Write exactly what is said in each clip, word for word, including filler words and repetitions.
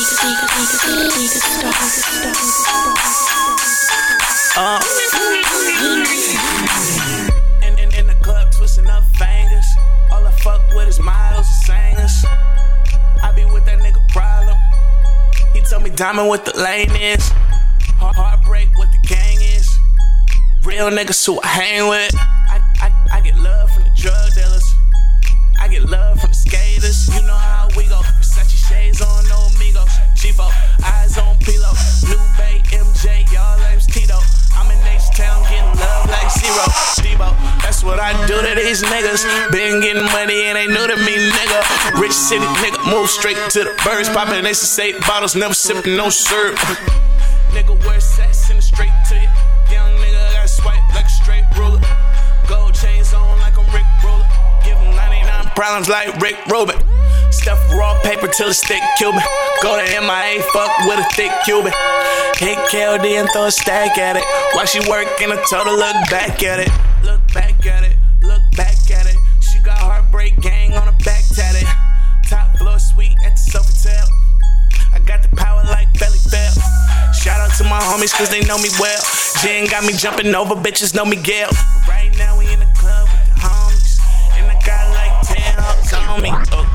Uh, in, in, in the club, twisting up fingers. All I fuck with is models and singers. I be with that nigga problem. He told me diamond what the lane is. Heart, heartbreak what the gang is. Real niggas who I hang with. I, I, I get love from the drug dealers. I get love from the skaters. You know how we go. Versace shades on, no amigos. Chiefo, eyes on Pilo. New Bay, M J, y'all name's Tito. I'm in H-Town getting love like zero. Debo, that's what I do to these niggas. Been getting money and they new to me, nigga. Rich city nigga, move straight to the birds. Poppin' they say bottles, never sippin' no syrup. Nigga wear sets in the straight to you. Young nigga got swipe like a straight ruler. Gold chains on like I'm Rick Ruler. Give him ninety-nine problems like Rick Rubin. Stuff raw paper till it's thick Cuban. Go to M I A, fuck with a thick Cuban. Hit K L D and throw a stack at it. While she working, I told her look back at it. Look back at it, look back at it. She got heartbreak gang on her back tatted. Top floor suite at the Sofitel. I got the power like Belly Bell. Shout out to my homies cause they know me well. Jen got me jumping over, bitches know me Gail. Right now we in the club with the homies. And I got like ten hoes on me. Oh.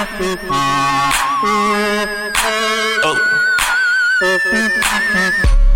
Oh. Oh.